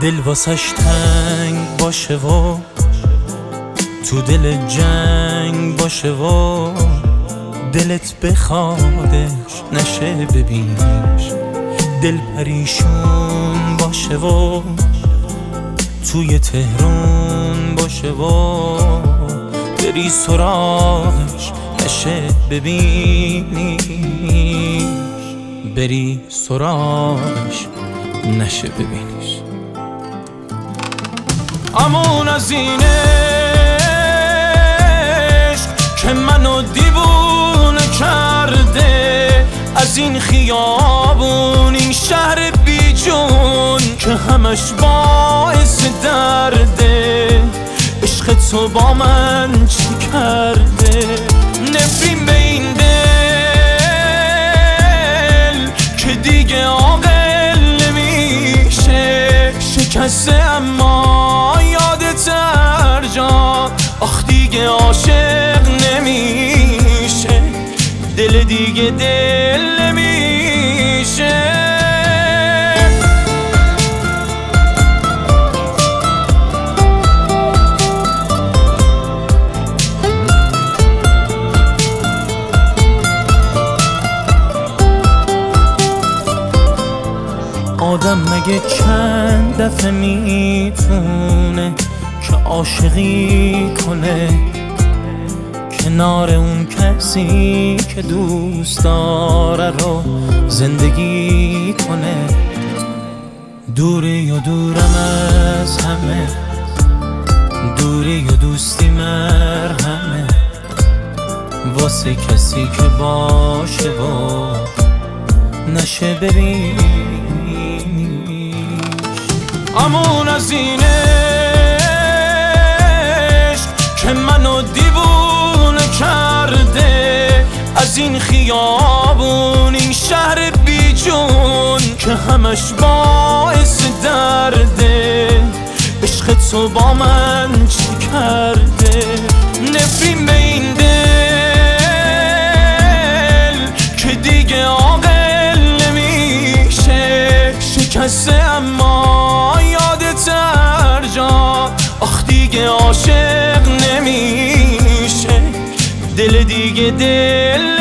دل واسش تنگ باشه و تو دل جنگ باشه و دلت بخوادش نشه ببینش، دل پریشون باشه و توی تهرون باشه و بری سراغش نشه ببینیش، بری سراغش نشه ببینیش. امون از این عشق که منو دیوونه کرده، از این خیابون این شهر بی جون که همش باعث درده، عشق تو با من چی کرده؟ نفرین به این دل که دیگه عاقل نمیشه، شکسته اما یادت هر جا، آخ دیگه عاشق نمیشه، دل دیگه دل نمیشه. آدم مگه چند دفعه میتونه که عاشقی کنه کنار اون کسی که دوست داره رو زندگی کنه؟ دوری و دورم از همه، دوری و دوستی مرهمه واسه کسی که باشه و نشه ببینیش. امون از این عشق که منو دیوونه کرده، از این خیابون این شهر بی جون که همش باعث درده، عشق تو با من چی کرده؟ نفرین به این دل که دیگه عاقل نمیشه، شکسته اما یادت هر جا، آخ دیگه عاشق نمیشه، دل دیگه دل